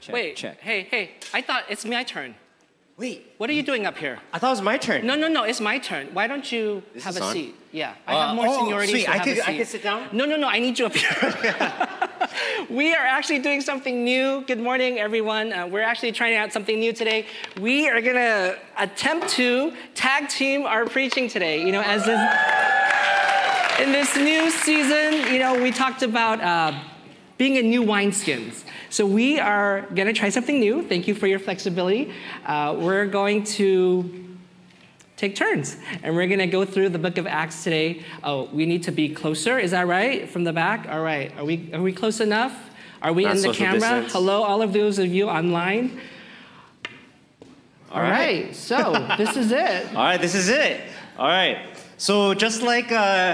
Wait, check. Hey, I thought it's my turn. Wait, What are you doing up here? I thought it was my turn. No, it's my turn. Why don't you have a seat? Yeah, I have more seniority, sweet. so have a seat. I could sit down? No, I need you up here. We are actually doing something new. Good morning, everyone. We're actually trying out something new today. We are gonna attempt to tag team our preaching today. You know, in this new season, you know, we talked about being in new wineskins. So we are gonna try something new. Thank you for your flexibility. We're going to take turns, and we're gonna go through the book of Acts today. Oh, we need to be closer, is that right? From the back? All right, are we close enough? Are we in the camera? Distance. Hello, all of those of you online. All right, so this is it. All right, this is it. All right. So just like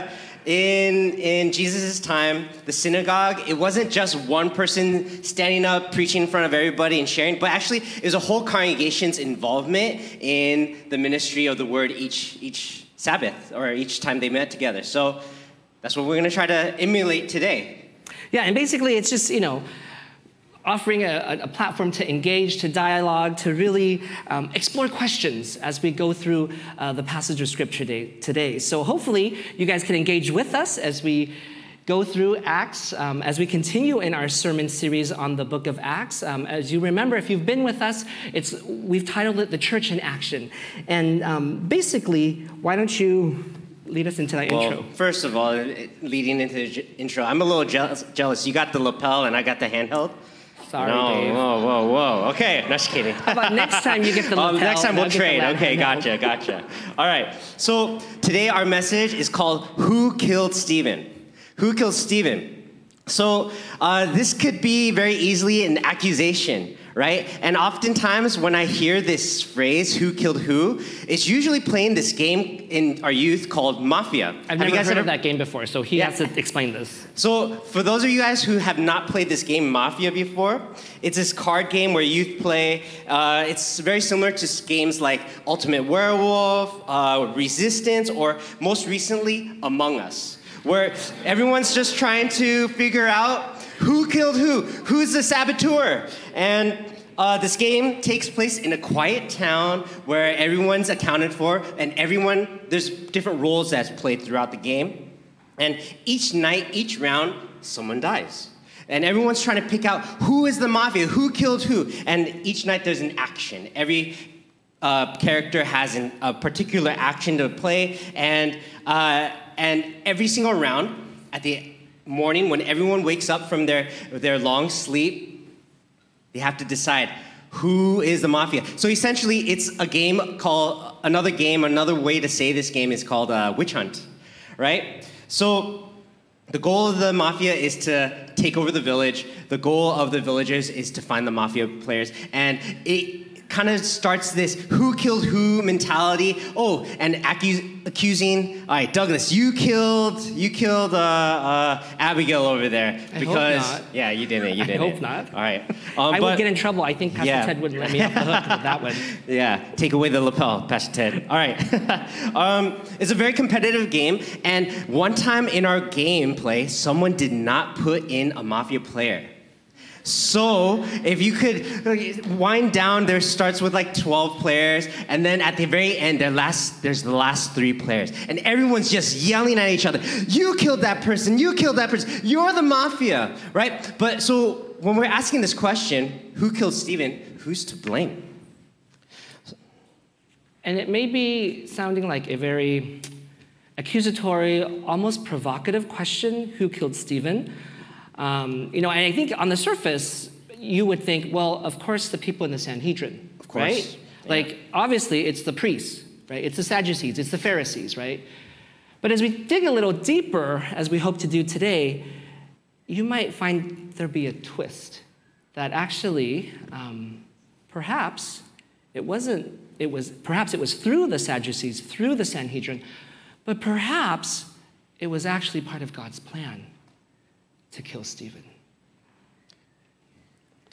in Jesus' time, the synagogue, it wasn't just one person standing up, preaching in front of everybody and sharing, but actually it was a whole congregation's involvement in the ministry of the word each Sabbath or each time they met together. So that's what we're going to try to emulate today. Yeah, and basically it's just, you know, offering a platform to engage, to dialogue, to really explore questions as we go through the passage of Scripture today. So hopefully you guys can engage with us as we go through Acts, as we continue in our sermon series on the book of Acts. As you remember, if you've been with us, we've titled it The Church in Action. And basically, why don't you lead us into that intro? First of all, leading into the intro, I'm a little jealous. You got the lapel and I got the handheld. Sorry, no, Dave. Whoa. Okay, no, just kidding. How about next time you get the lapel? Next time we'll I'll get trade. the Okay, lapel. gotcha. All right, so today our message is called Who Killed Stephen? Who killed Stephen? So this could be very easily an accusation, right? And oftentimes when I hear this phrase, who killed who, it's usually playing this game in our youth called Mafia. I've never heard of that game before, so he has to explain this. So for those of you guys who have not played this game Mafia before, it's this card game where youth play. It's very similar to games like Ultimate Werewolf, Resistance, or most recently, Among Us, where everyone's just trying to figure out who killed who's the saboteur. And this game takes place in a quiet town where everyone's accounted for, and there's different roles that's played throughout the game. And each night, each round, someone dies. And everyone's trying to pick out who is the mafia, who killed who. And each night there's an action. Every character has a particular action to play, and every single round, at the morning when everyone wakes up from their long sleep, they have to decide who is the mafia. So essentially, it's a game called, another way to say this game is called Witch Hunt, right? So the goal of the mafia is to take over the village. The goal of the villagers is to find the mafia players. And it kind of starts this who killed who mentality. Oh, and accusing. All right, Douglas, you killed Abigail over there because I hope not. Yeah, you didn't. I hope not. All right, I would get in trouble. I think Pastor Ted wouldn't let me off the hook with that one. Yeah, take away the lapel, Pastor Ted. All right. It's a very competitive game, and one time in our gameplay, someone did not put in a mafia player. So if you could wind down, there starts with like 12 players, and then at the very end, there's the last 3 players. And everyone's just yelling at each other, you killed that person, you're the mafia, right? But so when we're asking this question, who killed Stephen, who's to blame? And it may be sounding like a very accusatory, almost provocative question, who killed Stephen? You know, and I think on the surface, you would think, well, of course, the people in the Sanhedrin, of course. Right? Yeah. Like, obviously, it's the priests, right? It's the Sadducees, it's the Pharisees, right? But as we dig a little deeper, as we hope to do today, you might find there be a twist that actually, perhaps it was through the Sadducees, through the Sanhedrin, but perhaps it was actually part of God's plan to kill Stephen.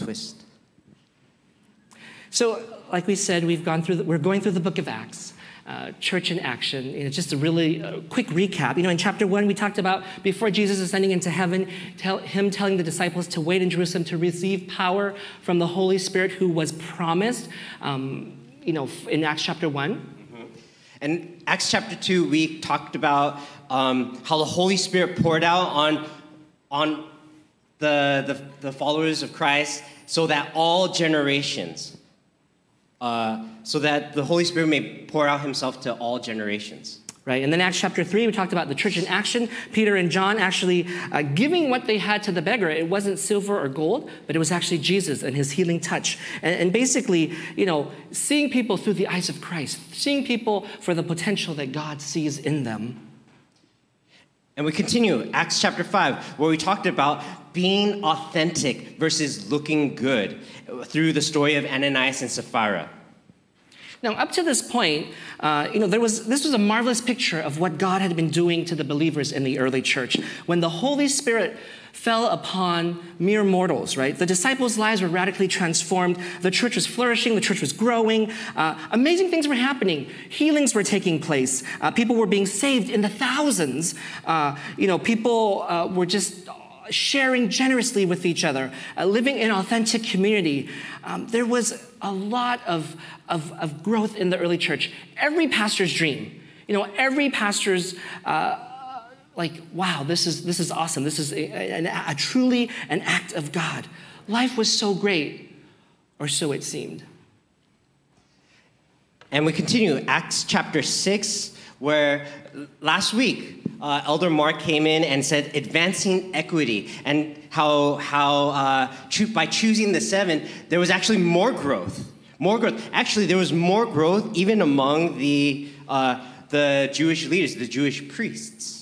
Twist. So, like we said, we're going through the book of Acts. church in action. Just a really quick recap. In chapter 1, we talked about before Jesus ascending into heaven, him telling the disciples to wait in Jerusalem to receive power from the Holy Spirit who was promised, in Acts chapter 1. Mm-hmm. And Acts chapter 2, we talked about how the Holy Spirit poured out on the followers of Christ so that all generations, so that the Holy Spirit may pour out himself to all generations. Right, and then Acts chapter 3, we talked about the church in action. Peter and John actually giving what they had to the beggar. It wasn't silver or gold, but it was actually Jesus and his healing touch. And basically, seeing people through the eyes of Christ, seeing people for the potential that God sees in them. And we continue, Acts chapter 5, where we talked about being authentic versus looking good through the story of Ananias and Sapphira. Now, up to this point, this was a marvelous picture of what God had been doing to the believers in the early church. When the Holy Spirit fell upon mere mortals, right? The disciples' lives were radically transformed. The church was flourishing. The church was growing. Amazing things were happening. Healings were taking place. People were being saved in the thousands. People were just sharing generously with each other, living in authentic community. There was a lot of growth in the early church. Every pastor's dream, every pastor's wow, this is awesome. This is a truly an act of God. Life was so great, or so it seemed. And we continue, Acts chapter 6, where last week, Elder Mark came in and said advancing equity, and how by choosing the 7, there was actually more growth. More growth. Actually, there was more growth even among the Jewish leaders, the Jewish priests.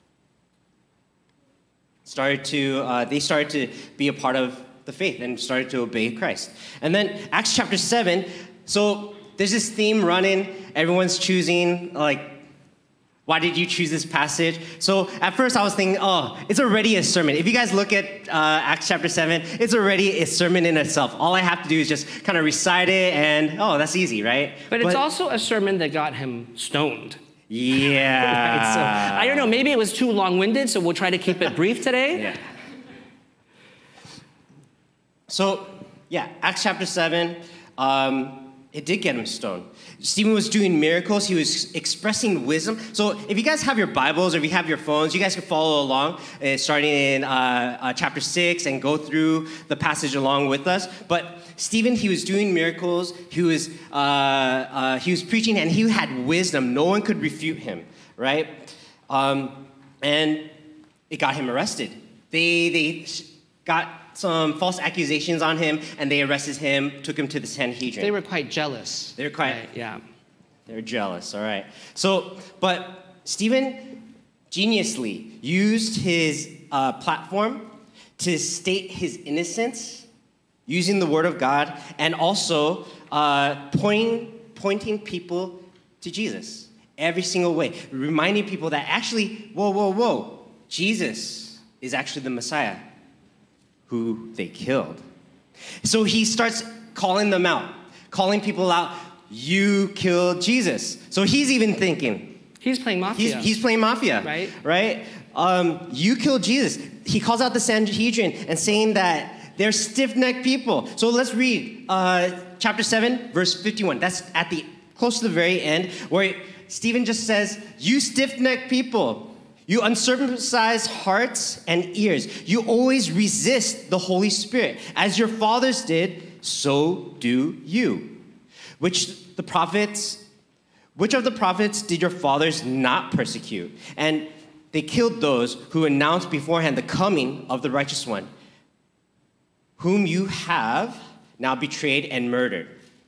They started to be a part of the faith and started to obey Christ. And then Acts chapter 7, so there's this theme running. Everyone's choosing, why did you choose this passage? So at first I was thinking, it's already a sermon. If you guys look at Acts chapter 7, it's already a sermon in itself. All I have to do is just kind of recite it and, that's easy, right? But it's also a sermon that got him stoned. Yeah. Right, so, I don't know, maybe it was too long-winded, so we'll try to keep it brief today. Yeah. So, Acts chapter 7, it did get him stoned. Stephen was doing miracles. He was expressing wisdom. So if you guys have your Bibles or if you have your phones, you guys can follow along, starting in chapter 6 and go through the passage along with us. But Stephen, he was doing miracles. He was preaching, and he had wisdom. No one could refute him, right? And it got him arrested. They got some false accusations on him, and they arrested him, took him to the Sanhedrin. They were quite jealous. They were quite, right, yeah. They're jealous, all right. So, but Stephen geniusly used his platform to state his innocence, using the word of God, and also pointing people to Jesus every single way, reminding people that actually, whoa, Jesus is actually the Messiah who they killed. So he starts calling them out, calling people out, you killed Jesus. So he's even thinking. He's playing mafia. He's playing mafia, right? You killed Jesus. He calls out the Sanhedrin and saying that they're stiff-necked people. So let's read chapter 7, verse 51. That's close to the very end, where Stephen just says, you stiff-necked people, you uncircumcised hearts and ears, you always resist the Holy Spirit. As your fathers did, so do you. Which of the prophets did your fathers not persecute? And they killed those who announced beforehand the coming of the righteous one, whom you have now betrayed and murdered.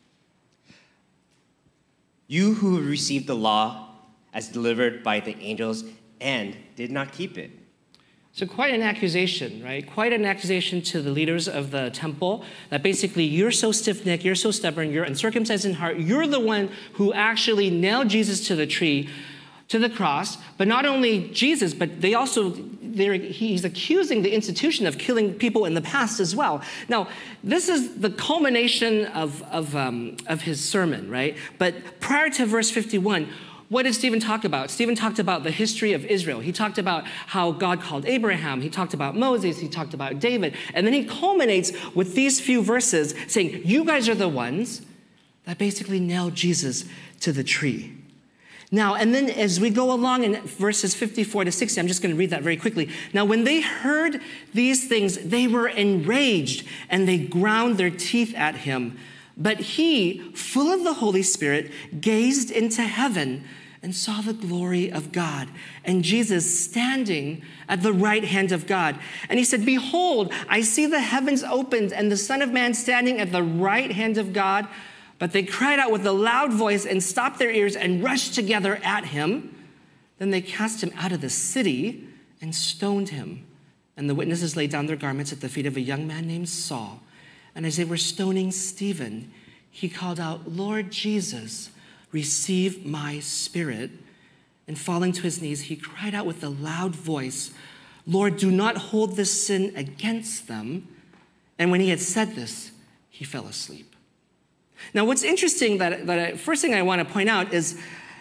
You who received the law as delivered by the angels and did not keep it. So quite an accusation, right? Quite an accusation to the leaders of the temple that basically you're so stiff-necked, you're so stubborn, you're uncircumcised in heart, you're the one who actually nailed Jesus to the tree, to the cross. But not only Jesus, but they also he's accusing the institution of killing people in the past as well. Now, this is the culmination of his sermon, right? But prior to verse 51, what did Stephen talk about? Stephen talked about the history of Israel. He talked about how God called Abraham. He talked about Moses. He talked about David. And then he culminates with these few verses saying, you guys are the ones that basically nailed Jesus to the tree. Now, and then as we go along in verses 54 to 60, I'm just going to read that very quickly. Now, when they heard these things, they were enraged and they ground their teeth at him. But he, full of the Holy Spirit, gazed into heaven and saw the glory of God and Jesus standing at the right hand of God. And he said, behold, I see the heavens opened and the Son of Man standing at the right hand of God. But they cried out with a loud voice and stopped their ears and rushed together at him. Then they cast him out of the city and stoned him. And the witnesses laid down their garments at the feet of a young man named Saul. And as they were stoning Stephen, he called out, Lord Jesus, receive my spirit. And falling to his knees, he cried out with a loud voice, Lord, do not hold this sin against them. And when he had said this, he fell asleep. Now, what's interesting first thing I want to point out is,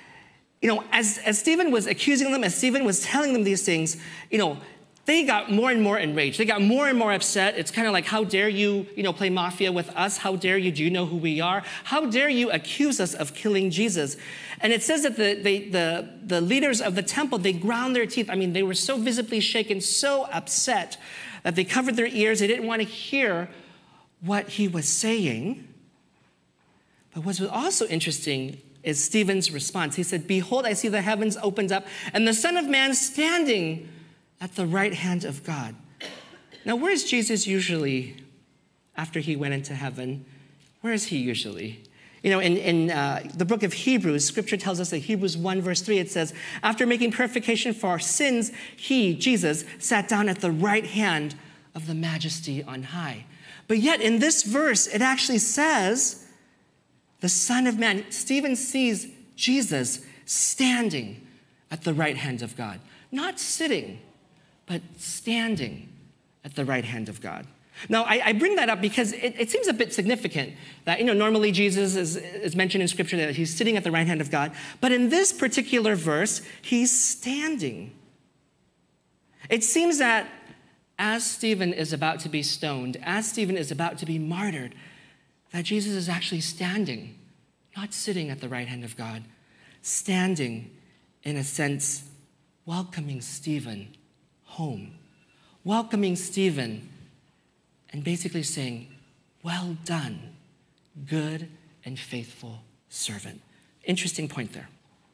as Stephen was accusing them, as Stephen was telling them these things, they got more and more enraged. They got more and more upset. It's kind of like, how dare you, play mafia with us? How dare you? Do you know who we are? How dare you accuse us of killing Jesus? And it says that the leaders of the temple, they ground their teeth. I mean, they were so visibly shaken, so upset that they covered their ears. They didn't want to hear what he was saying. But what's also interesting is Stephen's response. He said, behold, I see the heavens opened up and the Son of Man standing at the right hand of God. Now, where is Jesus after he went into heaven? Where is he usually? In the book of Hebrews, scripture tells us that Hebrews 1 verse 3, it says, after making purification for our sins, he, Jesus, sat down at the right hand of the majesty on high. But yet in this verse, it actually says, the Son of Man, Stephen sees Jesus standing at the right hand of God, not sitting, but standing at the right hand of God. Now, I bring that up because it seems a bit significant that, normally Jesus is mentioned in Scripture that he's sitting at the right hand of God. But in this particular verse, he's standing. It seems that as Stephen is about to be stoned, as Stephen is about to be martyred, that Jesus is actually standing, not sitting at the right hand of God, standing, in a sense, welcoming Stephen home, welcoming Stephen, and basically saying, well done, good and faithful servant. Interesting point there.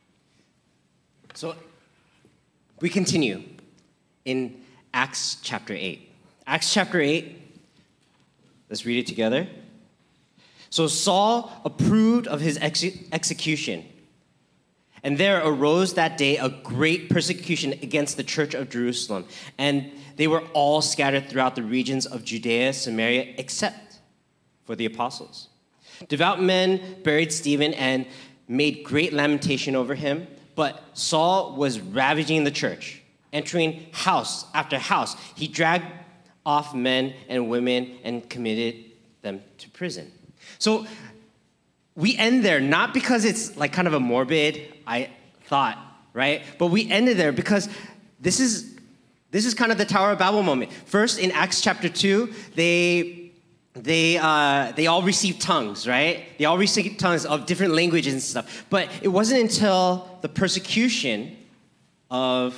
So we continue in Acts chapter 8. Acts chapter 8, let's read it together. So Saul approved of his execution. And there arose that day a great persecution against the church of Jerusalem. And they were all scattered throughout the regions of Judea, Samaria, except for the apostles. Devout men buried Stephen and made great lamentation over him. But Saul was ravaging the church, entering house after house. He dragged off men and women and committed them to prison. So we end there, not because it's like kind of a morbid thought, right? But we ended there because this is kind of the Tower of Babel moment. First, in Acts chapter 2, they all received tongues, right? They all received tongues of different languages and stuff. But it wasn't until the persecution or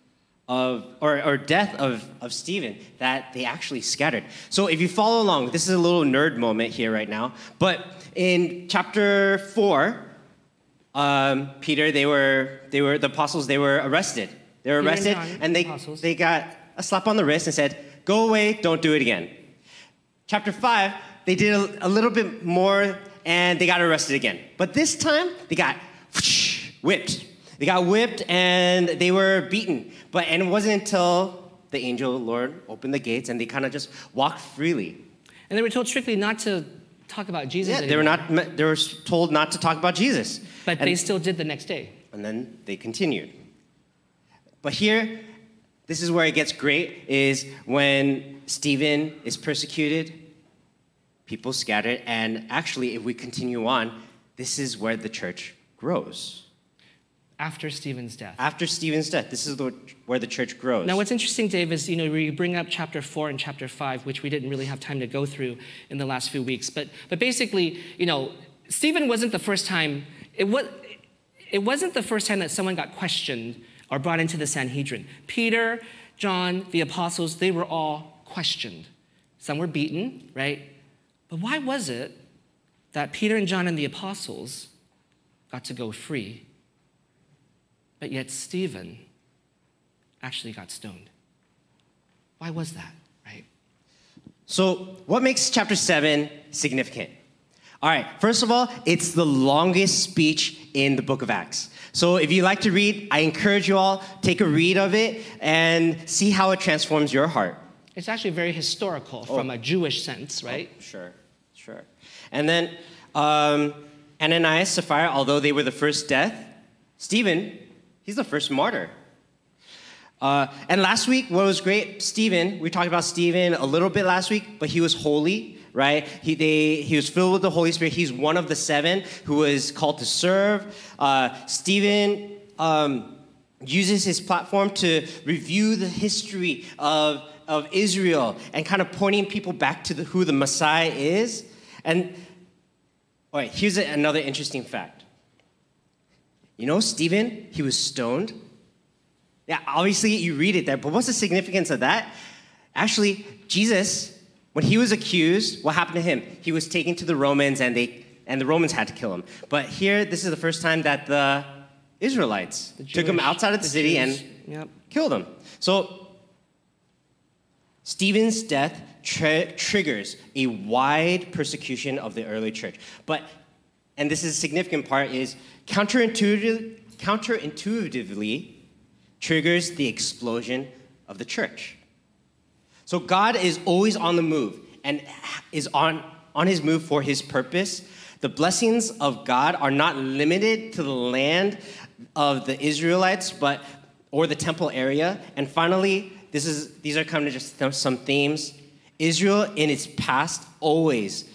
death of Stephen that they actually scattered. So if you follow along, this is a little nerd moment here right now. But in chapter 4, Peter, the apostles, they were arrested. They were arrested, and they got a slap on the wrist and said, "Go away, don't do it again." Chapter 5, they did a little bit more, and they got arrested again. But this time, they got whipped. They got whipped, and they were beaten. And it wasn't until the angel Lord opened the gates, and they kind of just walked freely. And they were told strictly not to talk about Jesus anymore. They were told not to talk about Jesus. But they still did the next day. And then they continued. But here, This is where it gets great, is when Stephen is persecuted, people scattered, and actually, if we continue on, this is where the church grows. After Stephen's death. After Stephen's death, this is where the church grows. Now, what's interesting, Dave, is we bring up chapter 4 and chapter 5, which we didn't really have time to go through in the last few weeks. But basically, Stephen wasn't the first time. It wasn't the first time that someone got questioned or brought into the Sanhedrin. Peter, John, the apostles, they were all questioned. Some were beaten, right? But why was it that Peter and John and the apostles got to go free? But yet Stephen actually got stoned. Why was that, right? So what makes chapter 7 significant? All right, first of all, it's the longest speech in the book of Acts. So if you like to read, I encourage you all, take a read of it and see how it transforms your heart. It's actually very historical from a Jewish sense, right? Sure. And then Ananias, Sapphira, although they were the first death, Stephen, he's the first martyr. And last week, what was great, Stephen, we talked about Stephen a little bit last week, but he was holy, right? He was filled with the Holy Spirit. He's one of the 7 who was called to serve. Stephen uses his platform to review the history of Israel and kind of pointing people back to who the Messiah is. And all right, here's another interesting fact. Stephen, he was stoned. Yeah, obviously you read it there, but what's the significance of that? Actually, Jesus, when he was accused, what happened to him? He was taken to the Romans, and the Romans had to kill him. But here, this is the first time that the Israelites took him outside of the city and killed him. So Stephen's death triggers a wide persecution of the early church. And this is a significant part, is counterintuitively triggers the explosion of the church. So God is always on the move and is on his move for his purpose. The blessings of God are not limited to the land of the Israelites, or the temple area. And finally, these are kind of just some themes. Israel in its past always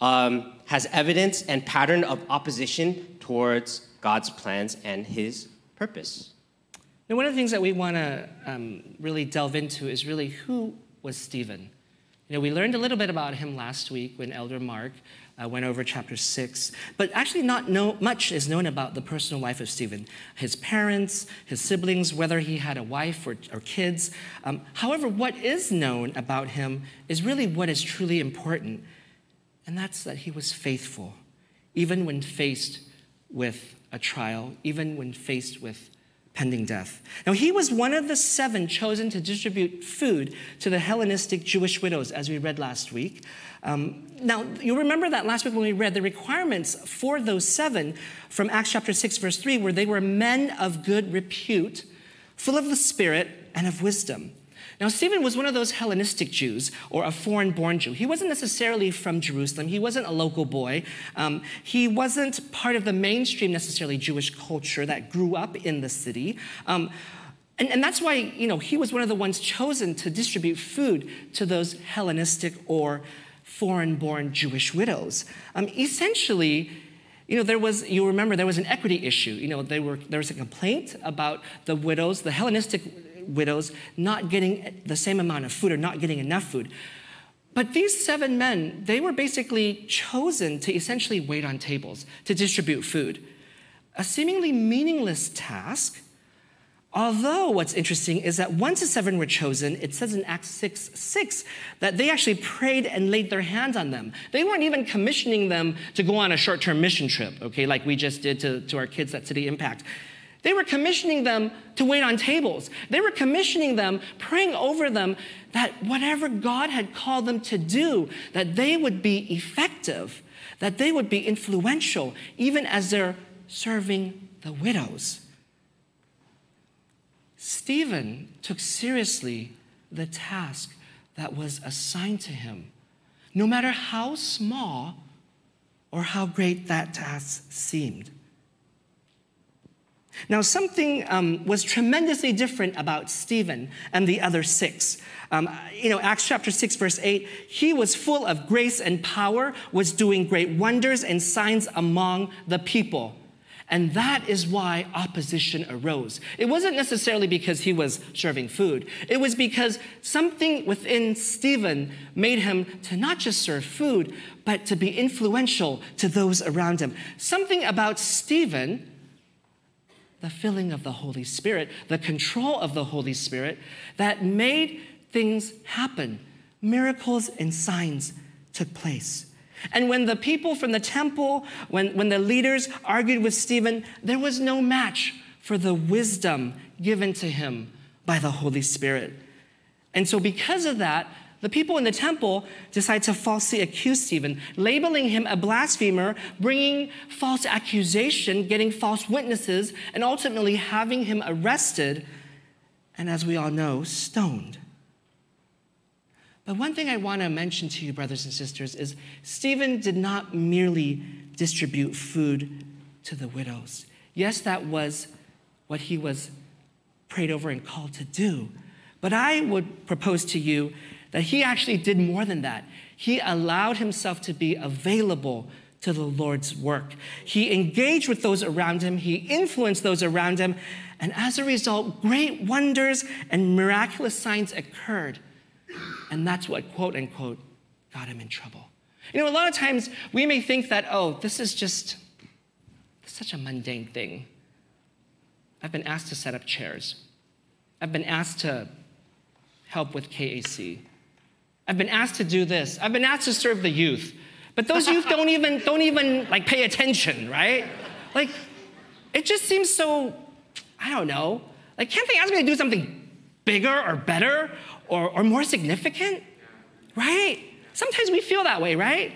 has evidence and pattern of opposition towards God's plans and his purpose. Now, one of the things that we want to really delve into is really, who was Stephen? We learned a little bit about him last week when Elder Mark went over chapter 6, but actually not much is known about the personal life of Stephen. His parents, his siblings, whether he had a wife or kids. However, what is known about him is really what is truly important, and that's that he was faithful, even when faced with a trial, even when faced with pending death. Now, he was one of the 7 chosen to distribute food to the Hellenistic Jewish widows, as we read last week. Now, you'll remember that last week when we read the requirements for those 7 from Acts chapter 6, verse 3, where they were men of good repute, full of the Spirit and of wisdom. Now, Stephen was one of those Hellenistic Jews, or a foreign-born Jew. He wasn't necessarily from Jerusalem. He wasn't a local boy. He wasn't part of the mainstream, necessarily, Jewish culture that grew up in the city. And that's why, he was one of the ones chosen to distribute food to those Hellenistic or foreign-born Jewish widows. Essentially, you remember there was an equity issue. There was a complaint about the widows, the Hellenistic widows, not getting the same amount of food or not getting enough food. But these 7 men, they were basically chosen to essentially wait on tables, to distribute food. A seemingly meaningless task, although what's interesting is that once the 7 were chosen, it says in Acts 6:6 that they actually prayed and laid their hands on them. They weren't even commissioning them to go on a short-term mission trip, okay, like we just did to our kids at City Impact. They were commissioning them to wait on tables. They were commissioning them, praying over them, that whatever God had called them to do, that they would be effective, that they would be influential, even as they're serving the widows. Stephen took seriously the task that was assigned to him, no matter how small or how great that task seemed. Now, something was tremendously different about Stephen and the other 6. Acts chapter 6, verse 8, he was full of grace and power, was doing great wonders and signs among the people. And that is why opposition arose. It wasn't necessarily because he was serving food. It was because something within Stephen made him to not just serve food, but to be influential to those around him. Something about Stephen, the filling of the Holy Spirit, the control of the Holy Spirit, that made things happen. Miracles and signs took place. And when the people from the temple, when the leaders argued with Stephen, there was no match for the wisdom given to him by the Holy Spirit. And so because of that, the people in the temple decided to falsely accuse Stephen, labeling him a blasphemer, bringing false accusation, getting false witnesses, and ultimately having him arrested, and as we all know, stoned. But one thing I want to mention to you, brothers and sisters, is Stephen did not merely distribute food to the widows. Yes, that was what he was prayed over and called to do. But I would propose to you that he actually did more than that. He allowed himself to be available to the Lord's work. He engaged with those around him. He influenced those around him. And as a result, great wonders and miraculous signs occurred. And that's what, quote unquote, got him in trouble. A lot of times we may think that, this is just such a mundane thing. I've been asked to set up chairs. I've been asked to help with KAC. I've been asked to do this. I've been asked to serve the youth. But those youth don't even pay attention, right? It just seems so, I don't know. Can't they ask me to do something bigger or better or more significant? Right? Sometimes we feel that way, right?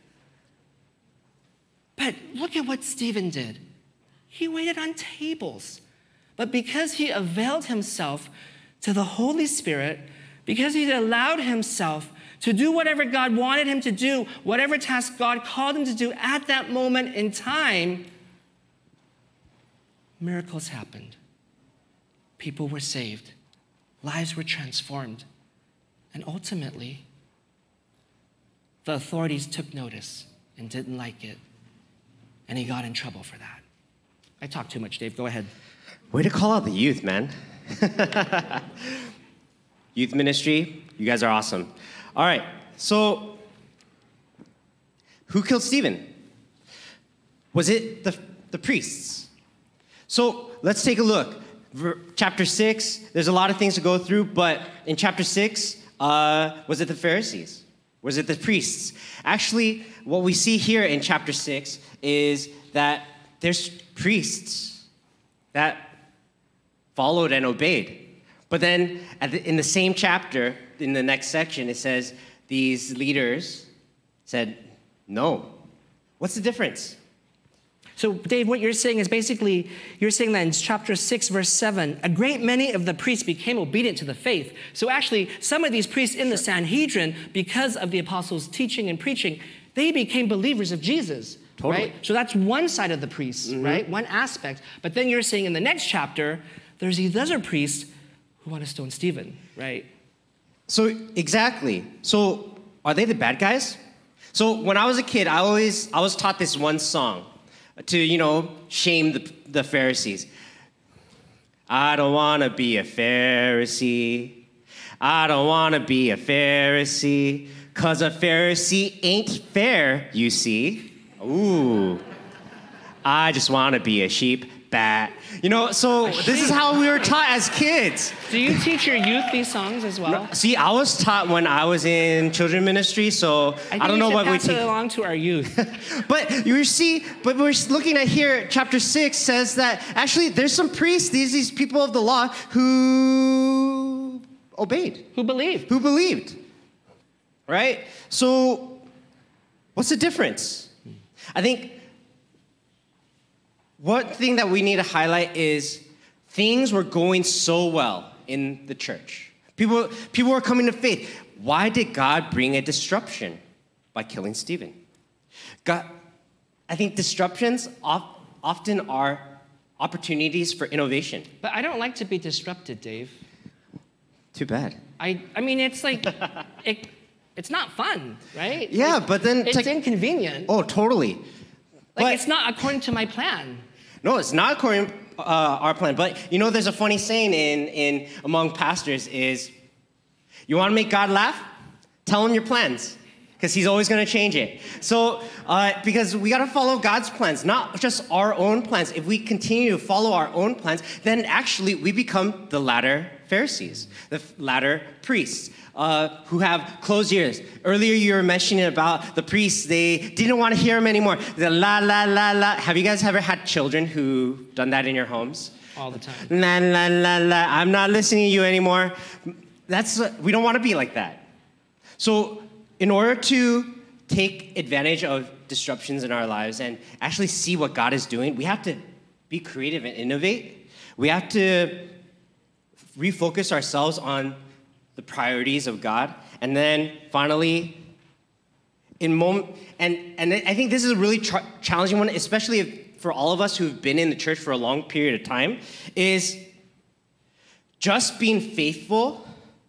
But look at what Stephen did. He waited on tables. But because he availed himself to the Holy Spirit, because he allowed himself to do whatever God wanted him to do, whatever task God called him to do at that moment in time, miracles happened. People were saved. Lives were transformed. And ultimately, the authorities took notice and didn't like it. And he got in trouble for that. I talked too much, Dave. Go ahead. Way to call out the youth, man. Youth ministry, you guys are awesome. All right, so who killed Stephen? Was it the priests? So let's take a look. Chapter 6, there's a lot of things to go through, but in chapter 6, was it the Pharisees? Was it the priests? Actually, what we see here in chapter 6 is that there's priests that followed and obeyed. But then in the same chapter, in the next section, it says these leaders said, no. What's the difference? So, Dave, what you're saying is basically, you're saying that in chapter 6, verse 7, a great many of the priests became obedient to the faith. So actually, some of these priests in the Sanhedrin, because of the apostles' teaching and preaching, they became believers of Jesus. Totally. Right? So that's one side of the priests, right? One aspect. But then you're saying in the next chapter, there's these other priests who want to stone Stephen, right? So, exactly. So, are they the bad guys? So, when I was a kid, I was taught this one song to, shame the Pharisees. I don't want to be a Pharisee. I don't want to be a Pharisee. 'Cause a Pharisee ain't fair, you see. Ooh. I just want to be a sheep. Bat. So this is how we were taught as kids. Do you teach your youth these songs as well? No, see, I was taught when I was in children's ministry, so I don't know what we teach. Pass it along to our youth. But we're looking at here, chapter 6 says that actually there's some priests, these people of the law who obeyed. Who believed. Who believed. Right? So what's the difference? I think one thing that we need to highlight is things were going so well in the church. People were coming to faith. Why did God bring a disruption by killing Stephen? I think disruptions often are opportunities for innovation. But I don't like to be disrupted, Dave. Too bad. I mean, it's like, it's not fun, right? Yeah, like, but then... It's inconvenient. Oh, totally. Like, it's not according to my plan. No, it's not according to our plan. But, there's a funny saying in among pastors is, you want to make God laugh? Tell him your plans, because he's always going to change it. So, because we got to follow God's plans, not just our own plans. If we continue to follow our own plans, then actually we become the latter Pharisees, the latter priests, who have closed ears. Earlier you were mentioning about the priests, they didn't want to hear him anymore. The la, la, la, la. Have you guys ever had children who done that in your homes? All the time. La, la, la, la. I'm not listening to you anymore. We don't want to be like that. So in order to take advantage of disruptions in our lives and actually see what God is doing, we have to be creative and innovate. We have to refocus ourselves on the priorities of God. And then finally, and I think this is a really challenging one, especially for all of us who've been in the church for a long period of time, is just being faithful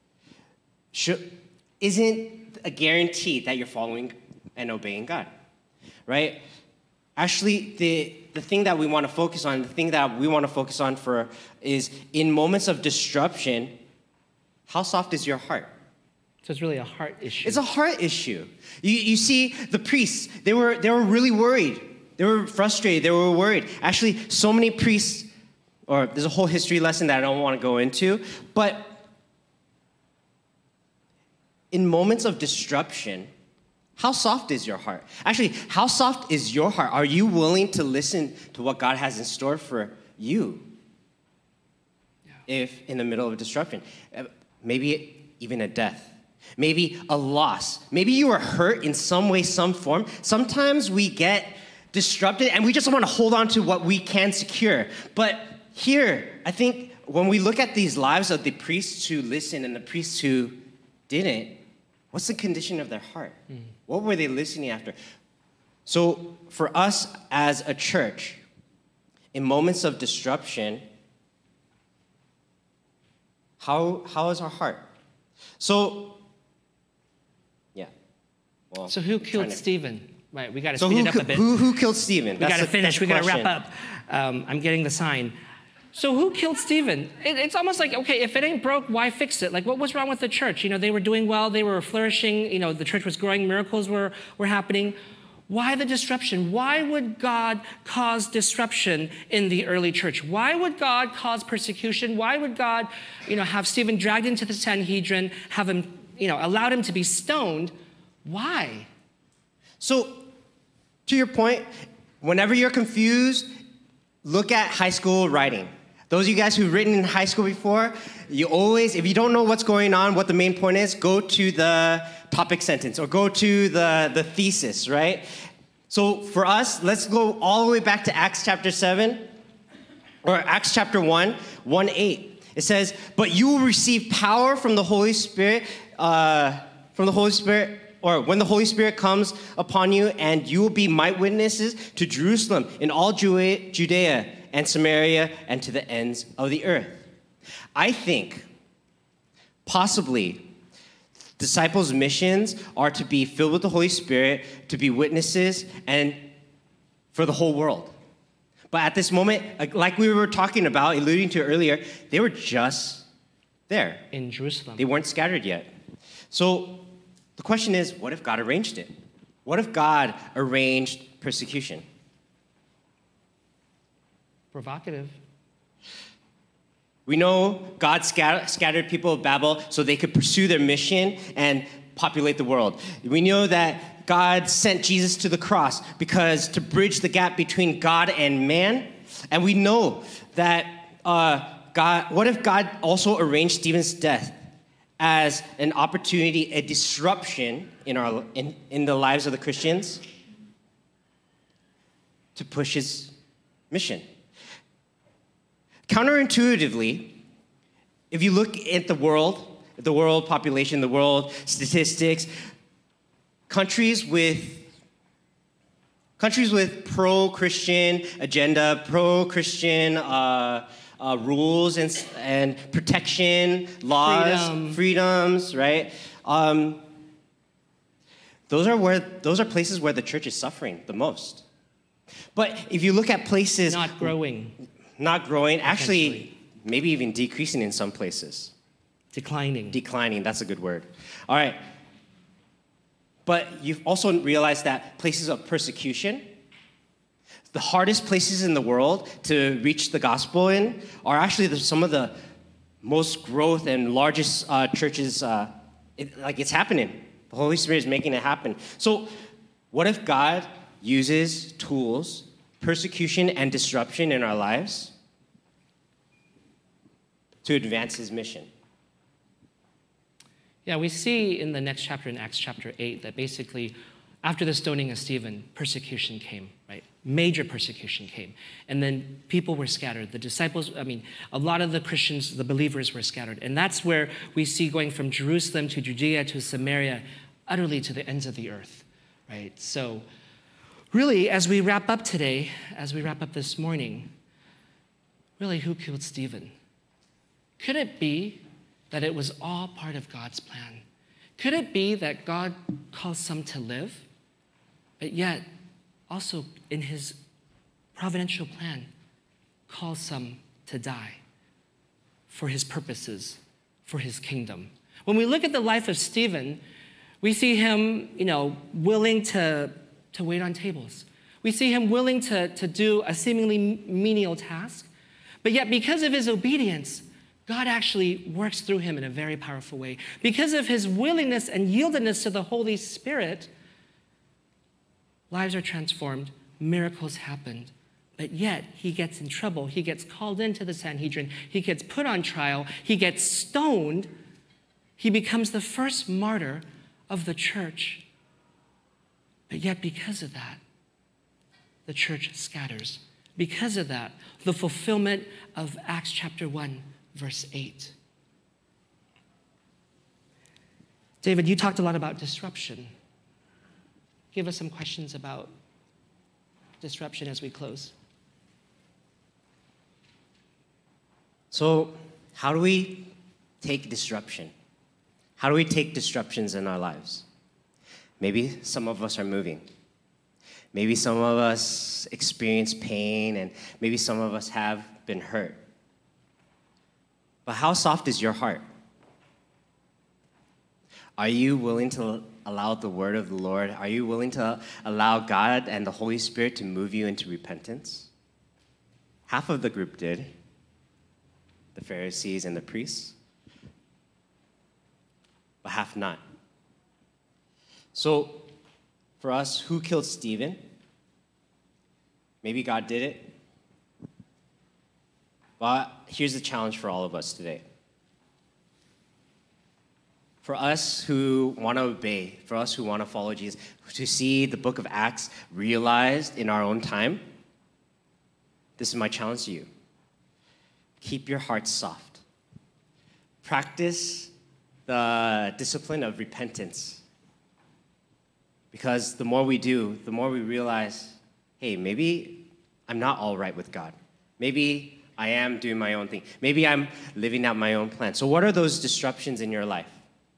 isn't a guarantee that you're following and obeying God, right? Actually, the thing that we want to focus on, is in moments of disruption, how soft is your heart? So it's really a heart issue. It's a heart issue. You see, the priests, they were really worried. They were frustrated. They were worried. Actually, so many priests, or there's a whole history lesson that I don't want to go into, but in moments of disruption, how soft is your heart? Actually, how soft is your heart? Are you willing to listen to what God has in store for you? Yeah. If in the middle of a disruption, maybe even a death, maybe a loss, maybe you were hurt in some way, some form. Sometimes we get disrupted and we just want to hold on to what we can secure. But here, I think when we look at these lives of the priests who listened and the priests who didn't, what's the condition of their heart? What were they listening after? So for us as a church, in moments of disruption, how is our heart? So, yeah. Well, so who killed Stephen? Right, we got to speed it up a bit. Who killed Stephen? We got to finish. We got to wrap up. I'm getting the sign. So who killed Stephen? It's almost like, okay, if it ain't broke, why fix it? Like, what was wrong with the church? They were doing well. They were flourishing. The church was growing. Miracles were happening. Why the disruption? Why would God cause disruption in the early church? Why would God cause persecution? Why would God, have Stephen dragged into the Sanhedrin, have him, allowed him to be stoned? Why? So, to your point, whenever you're confused, look at high school writing. Those of you guys who've written in high school before, you always, if you don't know what's going on, what the main point is, go to the topic sentence or go to the thesis, right? So for us, let's go all the way back to Acts chapter 7, or Acts chapter 1, 1:8. It says, "But you will receive power from the Holy Spirit, or when the Holy Spirit comes upon you, and you will be my witnesses to Jerusalem, in all Judea and Samaria, and to the ends of the earth." I think, possibly, disciples' missions are to be filled with the Holy Spirit, to be witnesses, and for the whole world. But at this moment, like we were talking about, alluding to earlier, they were just there. In Jerusalem. They weren't scattered yet. So the question is, what if God arranged it? What if God arranged persecution? Provocative. We know God scattered people of Babel so they could pursue their mission and populate the world. We know that God sent Jesus to the cross to bridge the gap between God and man. And we know that what if God also arranged Stephen's death as an opportunity, a disruption in the lives of the Christians to push his mission? Counterintuitively, if you look at the world population, the world statistics, countries with Countries with pro-Christian agenda, pro-Christian rules and protection, laws, freedoms, right? Those are places where the church is suffering the most. But if you look at places not growing, actually maybe even decreasing in some places. Declining, that's a good word. All right. But you've also realized that places of persecution, the hardest places in the world to reach the gospel in, are actually some of the most growth and largest churches. It's happening. The Holy Spirit is making it happen. So what if God uses tools, persecution and disruption in our lives to advance his mission? Yeah, we see in the next chapter, in Acts chapter 8, that basically after the stoning of Stephen, persecution came, right? Major persecution came. And then people were scattered. The disciples, a lot of the Christians, the believers were scattered. And that's where we see going from Jerusalem to Judea to Samaria, utterly to the ends of the earth, right? So really, as we wrap up today, as we wrap up this morning, really, who killed Stephen? Could it be that it was all part of God's plan? Could it be that God calls some to live, but yet also in his providential plan calls some to die for his purposes, for his kingdom? When we look at the life of Stephen, we see him, willing to wait on tables. We see him willing to do a seemingly menial task, but yet because of his obedience, God actually works through him in a very powerful way. Because of his willingness and yieldedness to the Holy Spirit, lives are transformed, miracles happened, but yet he gets in trouble. He gets called into the Sanhedrin. He gets put on trial. He gets stoned. He becomes the first martyr of the church. But yet because of that, the church scatters. Because of that, the fulfillment of Acts chapter 1, verse 8. David, you talked a lot about disruption. Give us some questions about disruption as we close. So, how do we take disruption? How do we take disruptions in our lives? Maybe some of us are moving. Maybe some of us experience pain, and maybe some of us have been hurt. But how soft is your heart? Are you willing to allow the word of the Lord? Are you willing to allow God and the Holy Spirit to move you into repentance? Half of the group did, the Pharisees and the priests, but half not. So, for us, who killed Stephen? Maybe God did it. But here's the challenge for all of us today. For us who want to obey, for us who want to follow Jesus, to see the book of Acts realized in our own time, this is my challenge to you. Keep your heart soft. Practice the discipline of repentance. Because the more we do, the more we realize, hey, maybe I'm not all right with God. Maybe I am doing my own thing. Maybe I'm living out my own plan. So what are those disruptions in your life?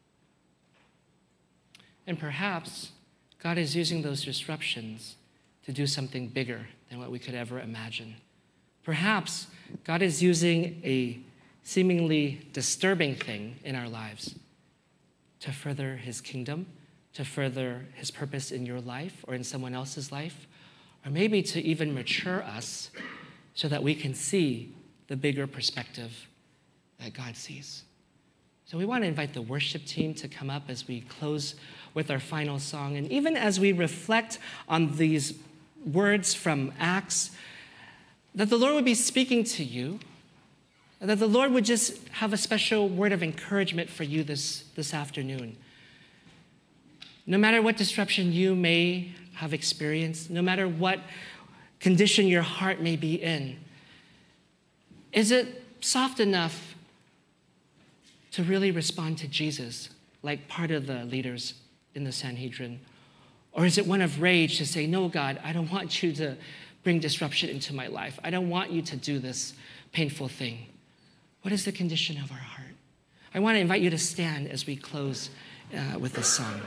And perhaps God is using those disruptions to do something bigger than what we could ever imagine. Perhaps God is using a seemingly disturbing thing in our lives to further his kingdom, to further his purpose in your life or in someone else's life, or maybe to even mature us so that we can see the bigger perspective that God sees. So we want to invite the worship team to come up as we close with our final song. And even as we reflect on these words from Acts, that the Lord would be speaking to you, and that the Lord would just have a special word of encouragement for you this afternoon. No matter what disruption you may have experienced, no matter what condition your heart may be in, is it soft enough to really respond to Jesus like part of the leaders in the Sanhedrin? Or is it one of rage to say, no, God, I don't want you to bring disruption into my life. I don't want you to do this painful thing. What is the condition of our heart? I want to invite you to stand as we close with this song.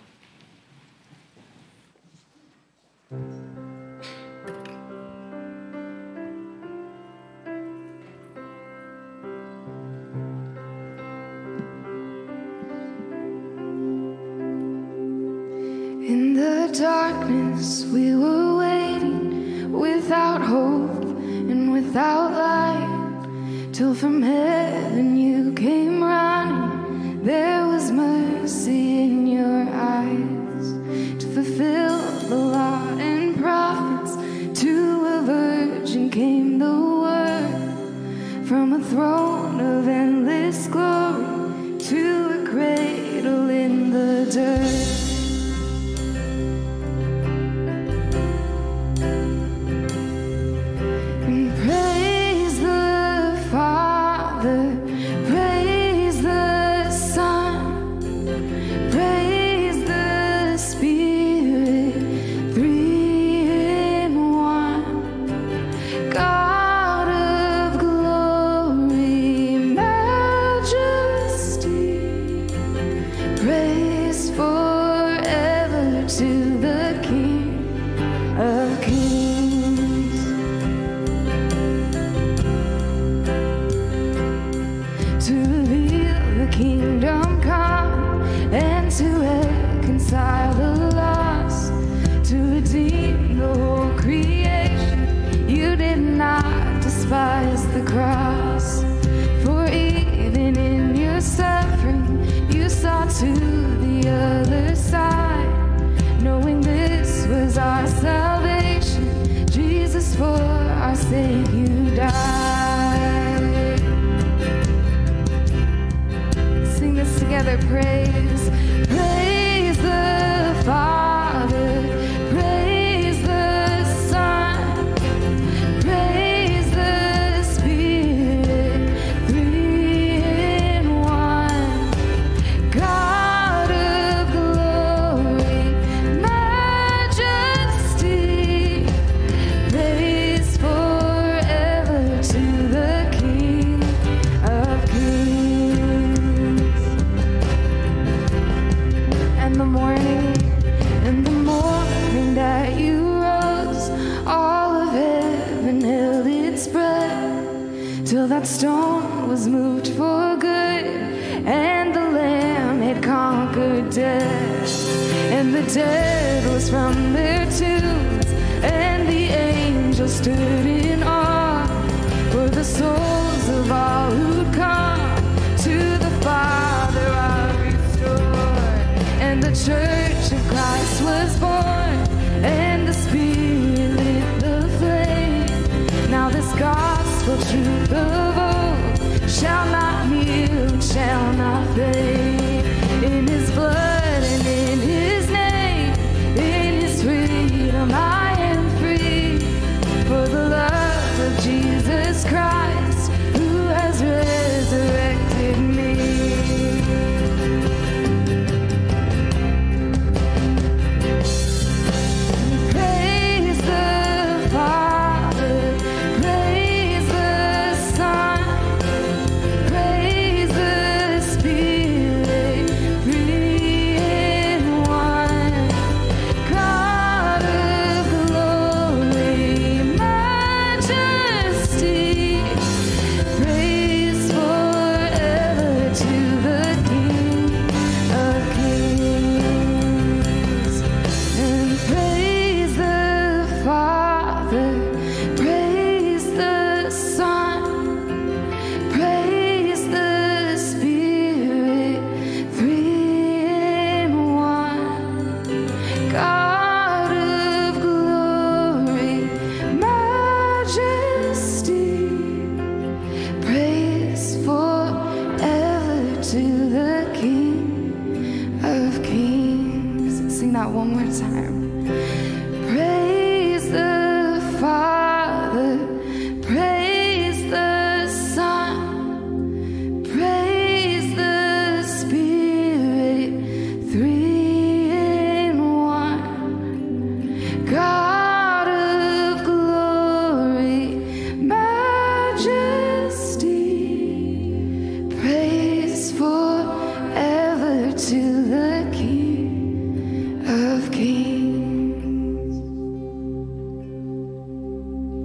In the darkness we were waiting, without hope and without light, till from heaven you came running. There was mercy in your eyes to fulfill the law and prophets. To a virgin came the word, from a throne of endless glory to a cradle in the dirt. The cross, for even in your suffering you saw to the other side, knowing this was our salvation. Jesus, for our sake you died. Sing this together. Praise, praise the Father, praise the Son, praise the Spirit, three in one. God of glory, majesty, praise forever to the King of Kings. And the morning that you rose, all of heaven held its breath, till that stone was moved for good, and the Lamb had conquered death. And the dead rose from their tombs, and the angels stood in awe, for the souls of all who'd come to the Father are restored. And the Church of Christ was born, and the Spirit lit the flame. Now this gospel truth of old shall not yield, shall not fade. In His blood and in His name, in His freedom I am free, for the love of Jesus Christ, who has resurrected me. Praise the Father, praise the Son, praise the Spirit,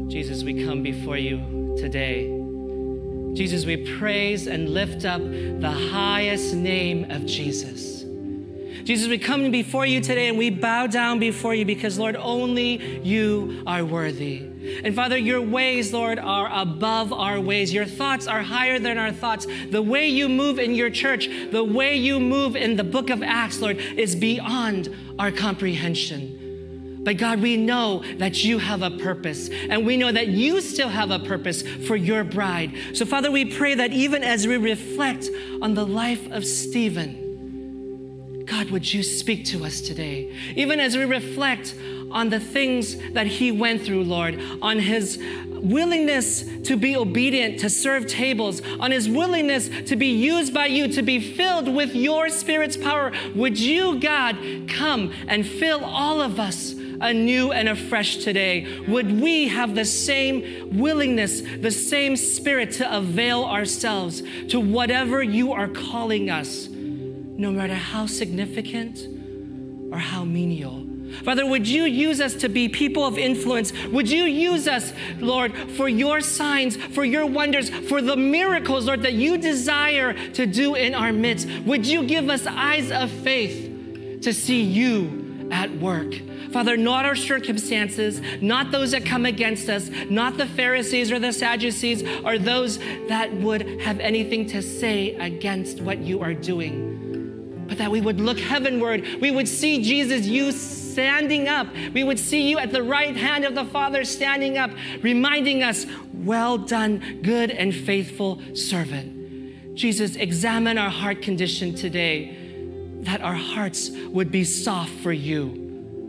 Jesus, we come before you today. Jesus, we praise and lift up the highest name of Jesus. Jesus, we come before you today and we bow down before you because, Lord, only you are worthy. And Father, your ways, Lord, are above our ways. Your thoughts are higher than our thoughts. The way you move in your church, the way you move in the book of Acts, Lord, is beyond our comprehension. But God, we know that you have a purpose, and we know that you still have a purpose for your bride. So Father, we pray that even as we reflect on the life of Stephen, God, would you speak to us today? Even as we reflect on the things that he went through, Lord, on his willingness to be obedient, to serve tables, on his willingness to be used by you, to be filled with your Spirit's power, would you, God, come and fill all of us anew and afresh today? Would we have the same willingness, the same spirit to avail ourselves to whatever you are calling us, no matter how significant or how menial? Father, would you use us to be people of influence? Would you use us, Lord, for your signs, for your wonders, for the miracles, Lord, that you desire to do in our midst? Would you give us eyes of faith to see you at work? Father, not our circumstances, not those that come against us, not the Pharisees or the Sadducees or those that would have anything to say against what you are doing, but that we would look heavenward. We would see Jesus, you standing up. We would see you at the right hand of the Father standing up, reminding us, well done, good and faithful servant. Jesus, examine our heart condition today, that our hearts would be soft for you.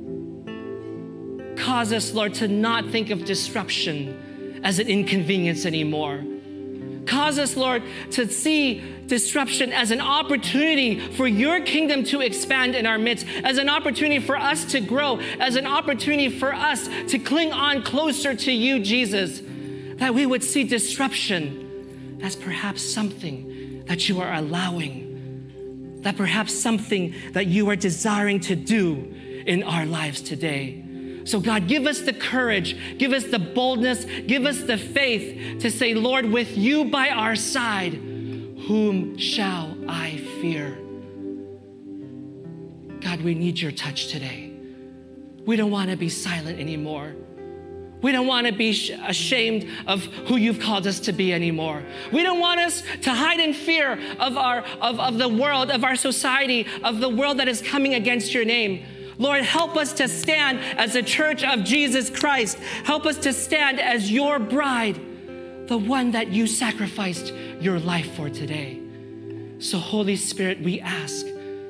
Cause us, Lord, to not think of disruption as an inconvenience anymore. Cause us, Lord, to see disruption as an opportunity for your kingdom to expand in our midst, as an opportunity for us to grow, as an opportunity for us to cling on closer to you, Jesus, that we would see disruption as perhaps something that you are allowing, that perhaps something that you are desiring to do in our lives today. So God, give us the courage, give us the boldness, give us the faith to say, Lord, with you by our side, whom shall I fear? God, we need your touch today. We don't want to be silent anymore. We don't want to be ashamed of who you've called us to be anymore. We don't want us to hide in fear of the world, of our society, of the world that is coming against your name. Lord, help us to stand as a church of Jesus Christ. Help us to stand as your bride, the one that you sacrificed your life for today. So Holy Spirit, we ask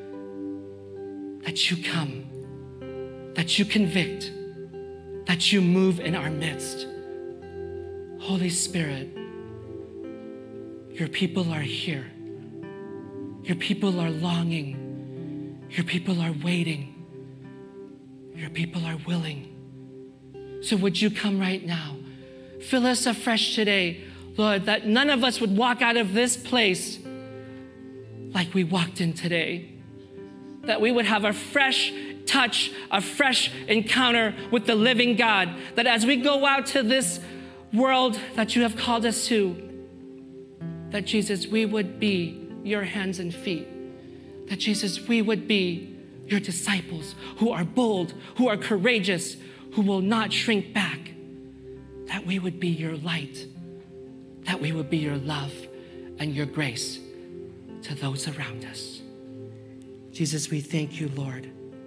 that you come, that you convict, that you move in our midst. Holy Spirit, your people are here. Your people are longing. Your people are waiting. Your people are willing. So would you come right now? Fill us afresh today, Lord, that none of us would walk out of this place like we walked in today. That we would have a fresh touch, a fresh encounter with the living God. That as we go out to this world that you have called us to, that Jesus, we would be your hands and feet. That Jesus, we would be your disciples who are bold, who are courageous, who will not shrink back. That we would be your light, that we would be your love and your grace to those around us. Jesus, we thank you, Lord,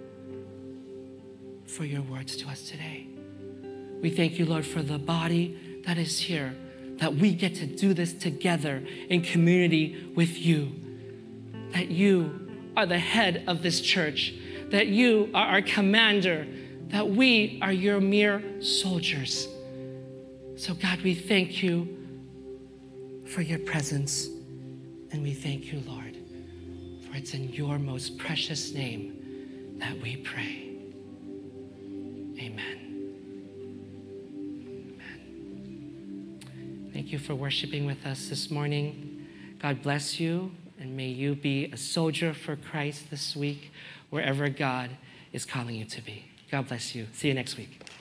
for your words to us today. We thank you, Lord, for the body that is here, that we get to do this together in community with you, that you are the head of this church, that you are our commander, that we are your mere soldiers. So God, we thank you for your presence, and we thank you, Lord, for it's in your most precious name that we pray. Amen. Amen. Thank you for worshiping with us this morning. God bless you. And may you be a soldier for Christ this week, wherever God is calling you to be. God bless you. See you next week.